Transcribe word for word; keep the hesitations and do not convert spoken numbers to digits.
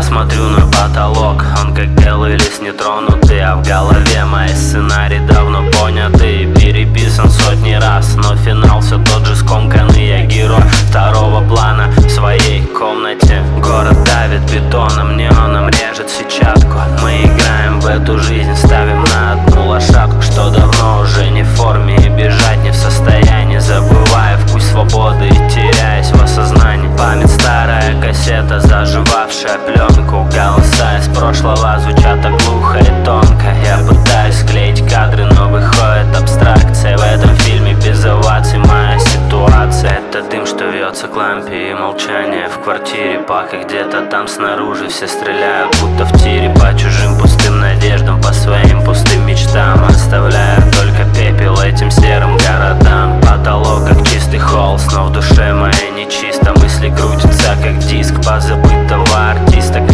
смотрю на потолок, он как белый лист нетронутый, а в голове мои сценарий давно понятый, переписан сотни раз, но финал все тот же скомканный. Я герой второго плана в своей комнате. Город давит бетоном, неоном режет сетчатку. Мы играем в эту жизнь, ставим на одну лошадку, что давно уже не в форме и бежать не в состоянии, забывая вкус свободы и теряясь в осознании. Память старая кассета, заживавшая пленку. Голоса из прошлого звучат так глухо и тонко. Я пытаюсь склеить кадры, но выходит абстракция. В этом фильме без оваций моя ситуация. Это дым, что вьется к лампе, и молчание в квартире, пока где-то там снаружи все стреляют, будто в тире. По чужим пустым надеждам, по своим пустым мечтам, оставляя только пепел этим серым городам. Потолок как чистый холст, но в душе моей нечисто. Мысли крутятся как диск позабытого артиста.